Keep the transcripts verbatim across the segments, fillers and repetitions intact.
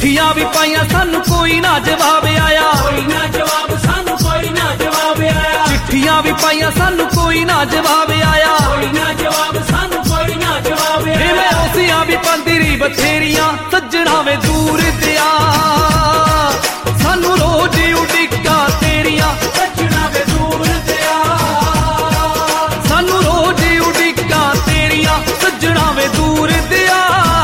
चिट्ठियां भी पाइया सानू कोई ना जवाब आया, कोई ना जवाब सानू कोई ना जवाब आया। चिट्ठियां भी पाइया सानू कोई ना जवाब आया, कोई ना जवाब सानू कोई ना जवाब आया। मैं उसियां भी पांदी रही बथेरियां सज्जणा वे दूर दिया, सानू रोज उडिका तेरियां सज्जणा वे दूर दिया, सानू रोज उडिका तेरियां सज्जणा वे दूर दिया।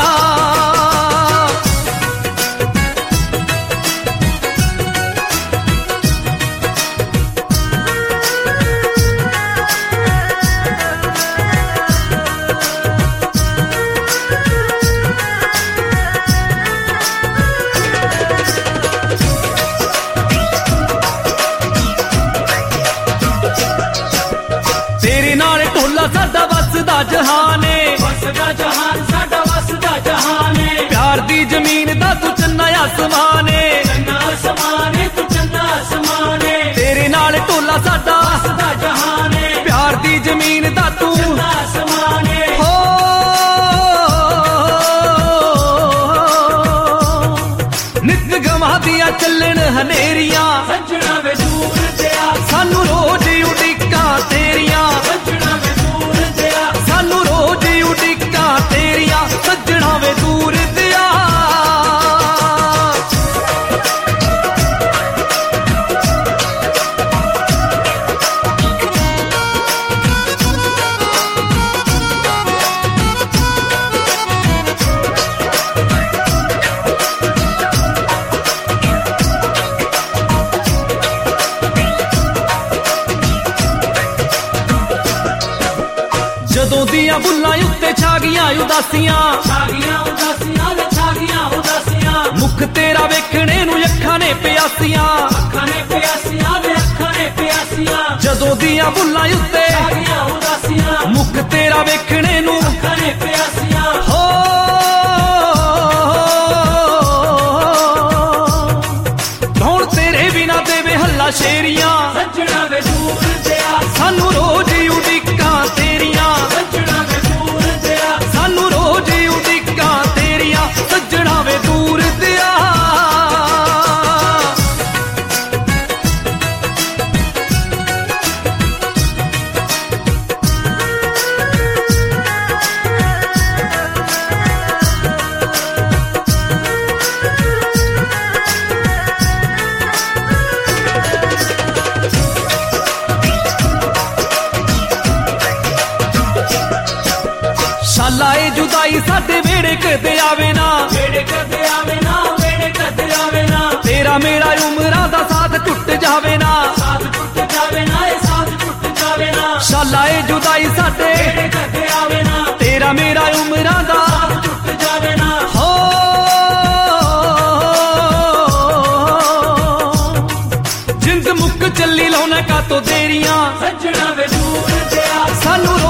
तेरे नाल ढोला साडा वसदा जहान है, वसदा जहान साडा वसदा जहान है। प्यार दी जमीन दा तू चन्ना आसमान है, चन्ना आसमान है तू चन्ना आसमान है। तेरे नाल ढोला साडा वसदा जहान है, प्यार दी जमीन दा तू चन्ना आसमान है। हो नित गवां दियां चलन हनेरियां सज्जणा वे दूर दिया, सानू रोज उडिका तेरियां, सज्जणा वे दूर दिया, सानू रोज उडिका तेरियां सज्जणा वे दूर दिया। ਜਦੋਂ ਦੀਆਂ ਬੁੱਲਾਂ ਉੱਤੇ ਛਾ ਗਈਆਂ ਉਦਾਸੀਆਂ, ਛਾ ਗਈਆਂ ਉਦਾਸੀਆਂ ਵੇ ਛਾ ਗਈਆਂ ਉਦਾਸੀਆਂ। ਮੁਖ ਤੇਰਾ ਵੇਖਣੇ ਨੂੰ ਅੱਖਾਂ ਨੇ ਪਿਆਸੀਆਂ, ਅੱਖਾਂ ਨੇ ਪਿਆਸੀਆਂ ਵੇ ਅੱਖਾਂ ਨੇ ਪਿਆਸੀਆਂ। ਜਦੋਂ ਦੀਆਂ ਬੁੱਲਾਂ ਉੱਤੇ ਛਾ ਗਈਆਂ ਉਦਾਸੀਆਂ, ਮੁਖ ਤੇਰਾ ਵੇਖਣੇ ਨੂੰ ਅੱਖਾਂ ਨੇ ਪਿਆਸੀਆਂ। ਹੋ ਕੌਣ ਤੇਰੇ ਬਿਨਾ ਦੇਵੇ ਹੱਲਾ ਸ਼ੇਰੀਆਂ, ਸੱਜਣਾ ਵੇ ਦੂਰ ਦਿਆ, ਸਾਨੂੰ ਰੋਜ਼ ਉਡੀਕਾਂ ਤੇਰੀਆਂ, ਸੱਜਣਾ ਵੇ ਦੂਰ ਦਿਆ, ਸਾਨੂੰ ਰੋਜ਼ ਉਡੀਕਾਂ ਤੇਰੀਆਂ ਸੱਜਣਾ ਵੇ ਦੂਰ ਦਿਆ। ਸਾਲਾ ਏ ਜੁਦਾਈ ਸਾਡੇ ਵੇੜੇ ਕਦੇ ਆਵੇ ਨਾ, ਵੇੜੇ ਕਦੇ ਆਵੇ ਨਾ, ਵੇੜੇ ਕਦੇ ਆਵੇ ਨਾ। ਤੇਰਾ ਮੇਰਾ ਉਮਰਾਂ ਦਾ ਸਾਥ ਟੁੱਟ ਜਾਵੇ ਨਾ, ਸਾਥ ਟੁੱਟ ਜਾਵੇ ਨਾ, ਇਹ ਸਾਥ ਟੁੱਟ ਜਾਵੇ ਨਾ। ਸਾਲਾ ਏ ਜੁਦਾਈ ਸਾਡੇ ਵੇੜੇ ਕਦੇ ਆਵੇ ਨਾ, ਤੇਰਾ ਮੇਰਾ ਉਮਰਾਂ ਦਾ ਸਾਥ ਟੁੱਟ ਜਾਵੇ ਨਾ। ਹੋ ਜਿੰਦ ਮੁੱਕ ਚੱਲੀ ਲਾਉਣਾ ਕਾ ਤੋ ਦੇਰੀਆਂ, ਸੱਜਣਾ ਵੇ ਦੂਰ ਦਿਆ, ਸਾਨੂੰ